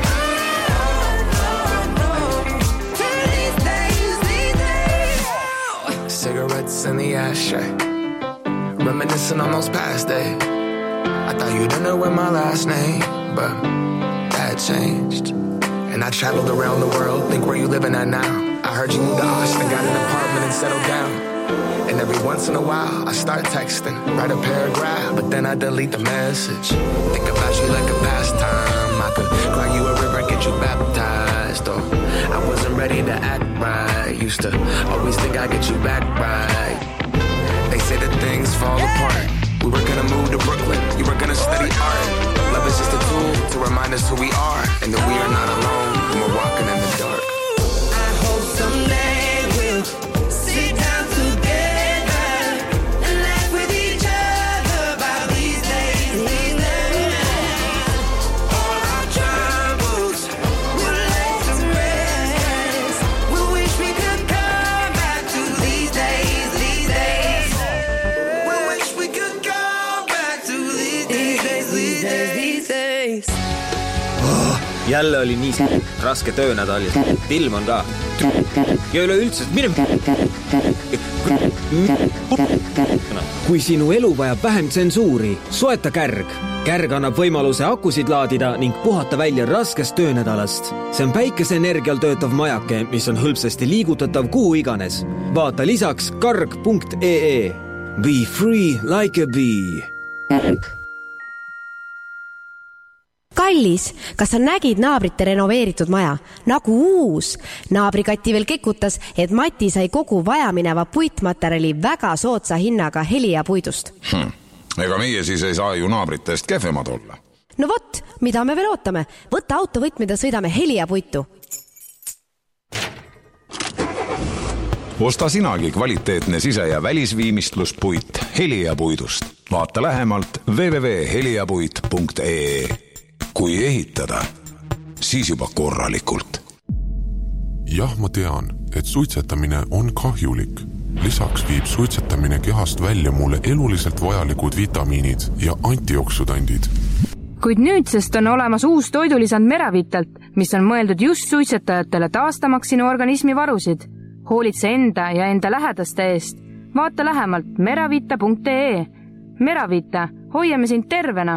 These days, these days. Cigarettes in the ashtray, reminiscing on those past days. I thought you didn't know my last name, but that changed. And I traveled around the world, think where you living at now. I heard you moved to Austin, got an apartment and settled down. And every once in a while I start texting, write a paragraph, but then I delete the message. Think about you like a pastime. I could cry you a river, get you baptized. Or I wasn't ready to act right. Used to always think I'd get you back right. They say that things fall apart. We were gonna move to Brooklyn, you were gonna study art. Love is just a tool to remind us who we are, and that we are not alone when we're walking in the dark. I hope someday we'll sit down together and laugh with each other about these days, these days. All our troubles we'll lay to rest. We wish we could come back to these days, these days. We wish we could come back to these days, these days, these days. Jälle oli nii raske töönädal ja ilm on ka. Ja üleüldse, kui sinu elu vajab vähem tsensuuri, soeta Kärg. Kärg annab võimaluse akusid laadida ning puhata välja raskest töönädalast. See on päikeseenergial töötav majake, mis on hõlpsasti liigutatav kuhu iganes. Vaata lisaks karg.ee. Be free like a bee. Kärg. Kallis, kas sa nägid naabrite renoveeritud maja? Nagu uus. Naabrikatti veel kekutas, et Mati sai kogu vajamineva puitmaterjali väga soodsa hinnaga Helia puidust. Ega meie siis ei saa ju naabritest kehvemad olla. No vot, mida me veel ootame? Võtta autovõtmid ja sõidame Helia puitu. Osta sinagi kvaliteetne sise- ja välisviimistluspuit Helia puidust. Vaata lähemalt www.heliapuit.ee. Kui ehitada, siis juba korralikult. Jah, ma tean, et suitsetamine on kahjulik. Lisaks viib suitsetamine kehast välja mulle eluliselt vajalikud vitamiinid ja antioksüdandid. Kuid nüüdsest on olemas uus toidulisand Meravitalt, mis on mõeldud just suitsetajatele taastamaks sinu organismi varusid. Hoolitse enda ja enda lähedaste eest. Vaata lähemalt meravita.ee. Meravita, hoiame sind tervena.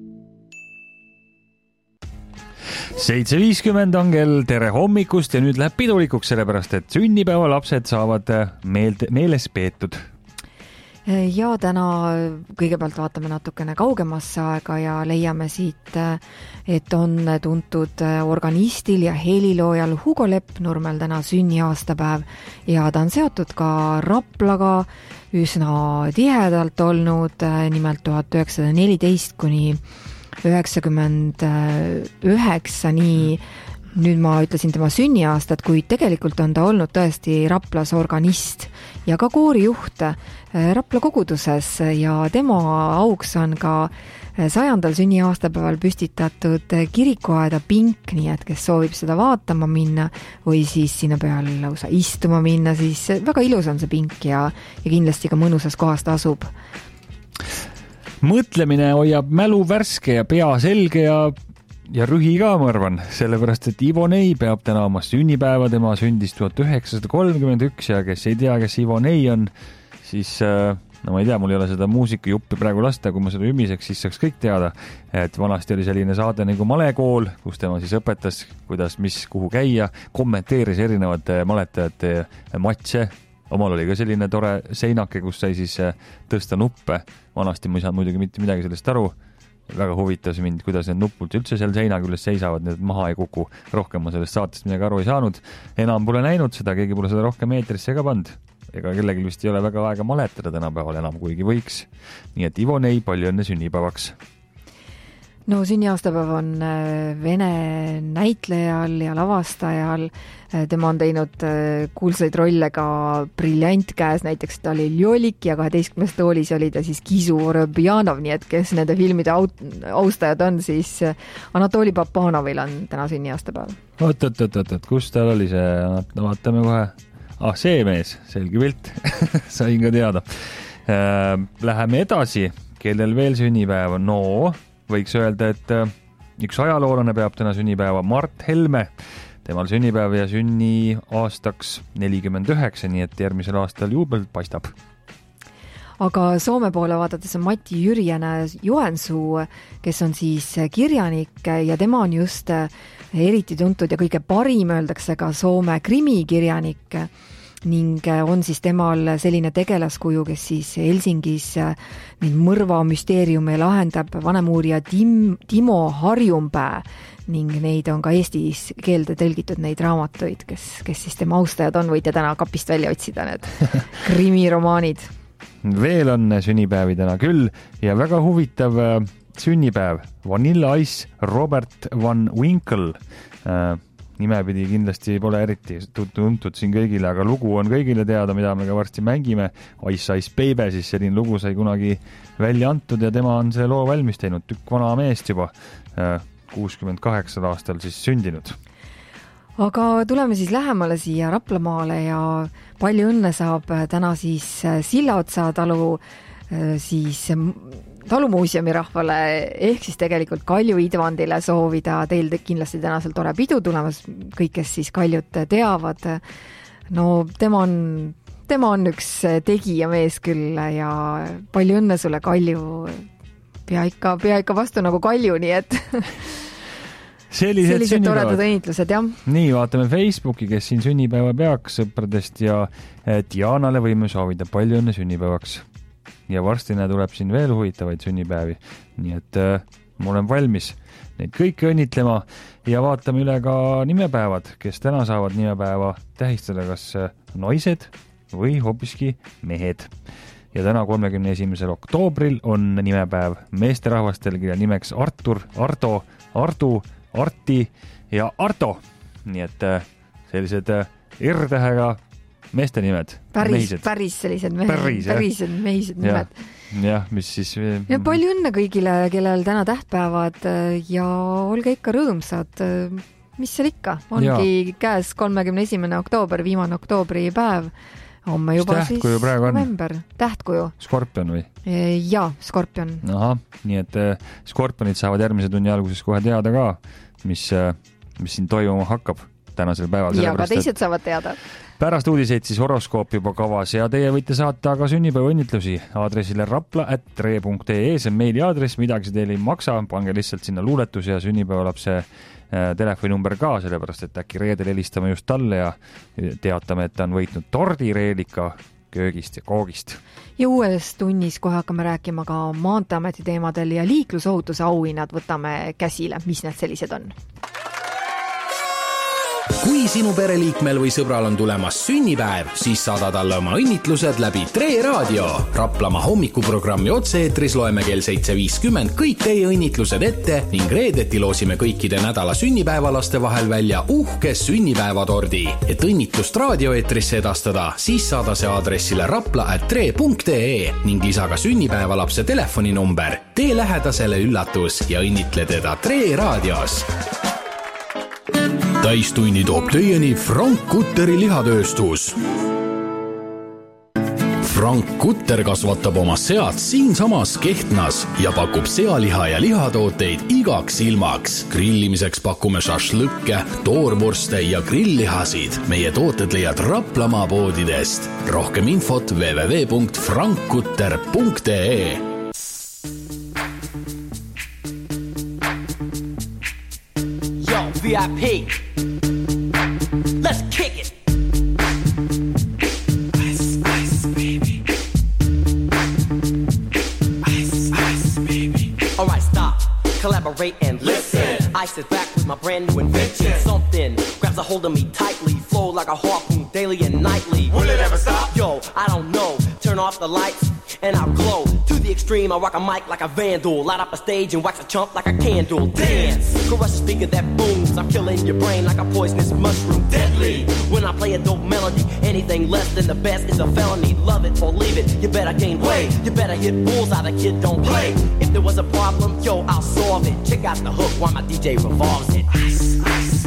7.50 on kell, tere hommikust ja nüüd läheb pidulikuks, sellepärast et sünnipäeva lapsed saavad meeles peetud. Ja täna kõigepealt vaatame natukene kaugemasse aega ja leiame siit, et on tuntud organistil ja heliloojal Hugo Leppnurmel täna sünniaastapäev ja ta on seotud ka Raplaga üsna tihedalt olnud, nimelt 1914 kuni 99, nii nüüd ma ütlesin tema sünniaastat, kuid tegelikult on ta olnud tõesti Raplas organist ja ka koorijuht Rapla koguduses ja tema auks on ka 100. sünniaastapäeval püstitatud kirikuaeda pink, nii et kes soovib seda vaatama minna või siis sinna peale lausa istuma minna, siis väga ilus on see pink ja kindlasti ka mõnusas kohas ta asub. Mõtlemine hoiab mälu värske ja pea selge ja rühi ka, ma arvan, sellepärast, et Ivo Nei peab täna oma sünnipäeva, tema sündis 1931 ja kes ei tea, kes Ivo Nei on, siis no ma ei tea, mul ei ole seda muusikajuppi praegu lasta, kui ma seda ümiseks, siis saaks kõik teada, et vanasti oli selline saade nagu Malekool, kus tema siis õpetas, kuidas, mis, kuhu käia, kommenteeris erinevate maletajate matše Omal oli ka selline tore seinake, kus sai siis tõsta nuppe. Vanasti ma ei saanud muidugi mitte midagi sellest aru. Väga huvitas mind, kuidas need nupud üldse seal seina küljes seisavad, need maha ei kuku. Rohkem ma sellest saatest midagi aru ei saanud. Enam pole näinud seda, keegi pole seda rohkem eetrisse ka pand. Ega kellelgi vist ei ole väga aega maletada tänapäeval enam, kuigi võiks. Nii et Ivo Nei, palju õnne sünnipäevaks! No sünniaastapäev on vene näitlejal ja lavastajal. Tema on teinud kuulsaid rolle ka Briljant käes, näiteks ta oli Ljolik ja 12. toolis oli ta siis Kisu Vorobjanov, nii et kes nende filmide austajad on, siis Anatoli Papanovil on täna sünniaastapäev. Oot, kus tal oli see? Vaatame kohe. See mees, selge pilt. Sain ka teada. Läheme edasi. Kellel veel sünnipäev? No, võiks öelda, et üks ajaloolane peab täna sünnipäeva Mart Helme. Temal sünnipäev ja sünni aastaks 49, nii et järgmisel aastal juubel paistab. Aga Soome poole vaadates on Matti Jürjänä Joensuu, kes on siis kirjanik ja tema on just eriti tuntud ja kõige parim, öeldakse ka Soome krimikirjanik ning on siis temal selline tegelaskuju, kes siis Helsingis neid mõrva müsteeriume lahendab, vanemuurija Timo Harjumpää ning neid on ka Eestis keelde tõlgitud neid raamatuid, kes siis tema austajad on, võite täna kapist välja otsida need krimiromaanid. Veel on sünnipäevi täna küll ja väga huvitav sünnipäev. Vanilla Ice Robert Van Winkle. Nimepidi kindlasti pole eriti tuntud siin kõigile, aga lugu on kõigile teada, mida me ka varsti mängime. Ice Ice Baby, siis selline lugu sai kunagi välja antud ja tema on see loo valmis teinud. Tükk vana meest juba 68 aastal siis sündinud. Aga tuleme siis lähemale siia Raplamaale ja palju õnne saab täna siis Sillaotsa talu siis talumuuseumi rahvale ehk siis tegelikult Kalju Idvandile soovida. Teil kindlasti tänasel tore pidu tulemas, kõik, kes siis Kaljut teavad. No tema on üks tegija mees küll ja palju õnne sulle, Kalju. Pea ikka vastu nagu Kalju, nii et sellised toredad õnnitlused, jah. Nii, vaatame Facebooki, kes siin sünnipäeva peaks sõpradest ja Dianale võime soovida palju õnne sünnipäevaks. Ja varstina tuleb siin veel huvitavaid sünnipäevi, nii et ma olen valmis neid kõiki õnnitlema ja vaatame üle ka nimepäevad, kes täna saavad nimepäeva tähistada, kas naised või hoopiski mehed. Ja täna 31. oktoobril on nimepäev meesterahvastel, kelle nimeks Artur, Ardo, Ardu, Arti ja Arto. Nii et sellised R-tähega meeste nimed. Päris sellised mehised nimed. Jah, mis siis... Ja palju õnne kõigile, kellel täna tähtpäevad ja olge ikka rõõmsad. Mis seal ikka? Ongi käes 31. oktoober, viimane oktoobri päev. Homme juba siis november. Tähtkuju. Skorpion või? Jaa, Skorpion. Aha, nii et Skorpionid saavad järgmise tunni alguses kohe teada ka, mis siin toimuma hakkab tänasel päeval. Ja ka teised saavad teada. Pärast uudiseid siis horoskoop juba kavas ja teie võite saata ka sünnipäeva õnnitlusi aadressile rapla@tre.ee, see on meili aadress, midagi see teile ei maksa, pange lihtsalt sinna luuletus ja sünnipäevalapse telefoninumber ka, sellepärast et äkki reedel helistame just talle ja teatame, et ta on võitnud tordireelika köögist ja koogist. Ja uues tunnis kohe hakkame rääkima ka Maanteeameti teemadel ja liiklusohutuse auhinnad võtame käsile, mis need sellised on. Kui sinu pereliikmel või sõbral on tulemas sünnipäev, siis saada talle oma õnnitlused läbi Tre Raadio. Raplamaa hommikuprogrammi otse-eetris loeme kell 7.50 kõik teie õnnitlused ette ning reedeti loosime kõikide nädala sünnipäevalaste vahel välja uhke sünnipäevatordi. Et õnnitlust raadioeetrisse edastada, siis saada see aadressile rapla@tre.ee ning lisa ka sünnipäevalapse telefoninumber. Tee lähedasele üllatus ja õnnitle teda Tre Raadios. Täistunni toob teieni Frank Kutteri lihatööstus. Frank Kutter kasvatab oma sead siinsamas Kehtnas ja pakub sealiha ja lihatooteid igaks ilmaks. Grillimiseks pakume šašlõkke, toorvorste ja grilllihasid. Meie tooted leiad Raplamaa poodidest. Rohkem infot www.frankkutter.ee. VIP. Let's kick it. collaborate and listen. I sit back with my brand new invention. Something grabs a hold of me tightly, flow like a harpoon daily and nightly. Will it ever stop? Yo, I don't know. Turn off the lights and I'll glow. To the extreme, I rock a mic like a vandal. Light up a stage and wax a chump like a candle. Dance, crush a speaker that booms. I'm killing your brain like a poisonous mushroom. Deadly, when I play a dope melody. Anything less than the best is a felony. Love it or leave it, you better gain weight. You better hit bullseye, the kid don't play. If there was a problem, yo, I'll solve it. Check out the hook while my DJ revolves it. Ice, ice.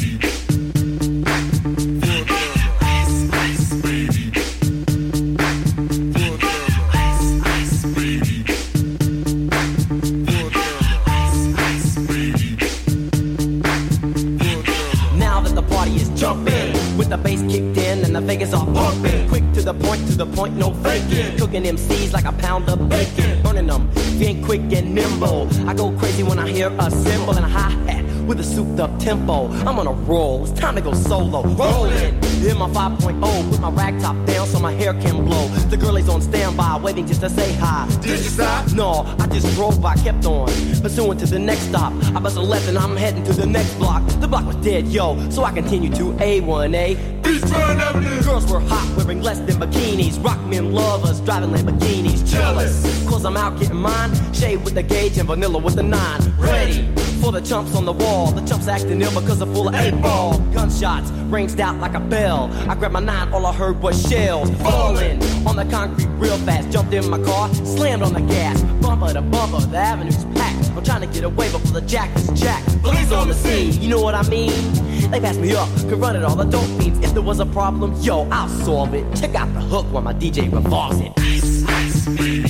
With the bass kicked in and the Vegas all pumping. Quick to the point, no faking. Cooking MCs like a pound of bacon. Burning them, being quick and nimble. I go crazy when I hear a cymbal and a hi-hat with a souped up tempo. I'm on a roll, it's time to go solo. Rolling in my 5.0, put my rag top down so my hair can blow. The girlies on standby, waiting just to say hi. Did you stop? No, I just drove by, kept on pursuing to the next stop. I bust a left and I'm heading to the next block. The block was dead, yo, so I continue to A1A. Beachfront Avenue. Girls were hot, wearing less than bikinis. Rock men lovers, driving Lamborghinis. Jealous, cause I'm out getting mine. Shade with the gauge and vanilla with the 9. Ready for the chumps on the wall. The chumps acting ill because they're full of 8-ball. Gunshots ranged out like a bell. I grabbed my 9, all I heard was shells falling on the concrete real fast. Jumped in my car, slammed on the gas. Bumper to bumper, the avenue's packed. I'm trying to get away before the jack is jacked. Police on the scene, you know what I mean? They passed me up, could run it all the dope fiends. If there was a problem, yo, I'll solve it. Check out the hook while my DJ revolves it. Ice, ice,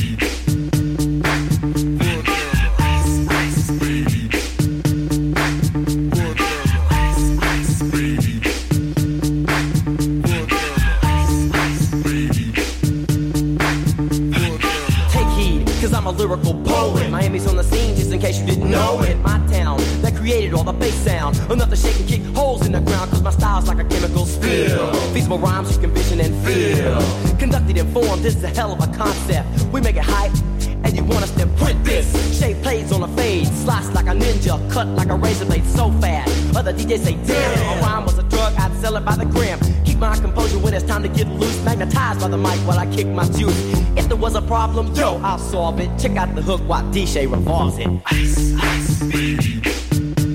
I'm a lyrical poet. Miami's on the scene, just in case you didn't know it. My town, that created all the bass sound. Enough to shake and kick holes in the ground, cause my style's like a chemical spill. Feasible rhymes you can vision and feel. Conducted in form, this is a hell of a concept. We make it hype, and you want us to print this. Shape plays on a fade, slice like a ninja, cut like a razor blade so fast. Other DJs say, damn, if a rhyme was a drug, I'd sell it by the gram. Keep my composure when it's time to get loose. Magnetized by the mic while I kick my juice. If there was a problem, yo, I'll solve it. Check out the hook while DJ revolves it. Ice.